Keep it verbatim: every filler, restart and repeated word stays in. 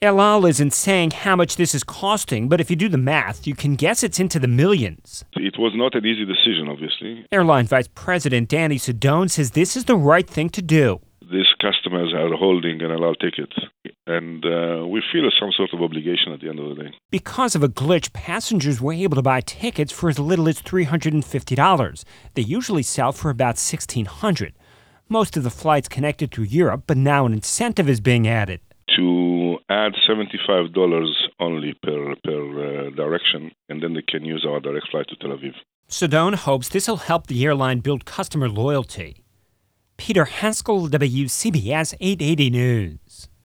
El Al isn't saying how much this is costing, but if you do the math, you can guess it's into the millions. It was not an easy decision, obviously. Airline Vice President Danny Sedone says this is the right thing to do. These customers are holding an El Al ticket, and uh, we feel some sort of obligation at the end of the day. Because of a glitch, passengers were able to buy tickets for as little as three hundred fifty dollars. They usually sell for about sixteen hundred dollars. Most of the flights connected through Europe, but now an incentive is being added. To add seventy-five dollars only per, per uh, direction, and then they can use our direct flight to Tel Aviv. Sedone hopes this will help the airline build customer loyalty. Peter Haskell, W C B S eight eighty News.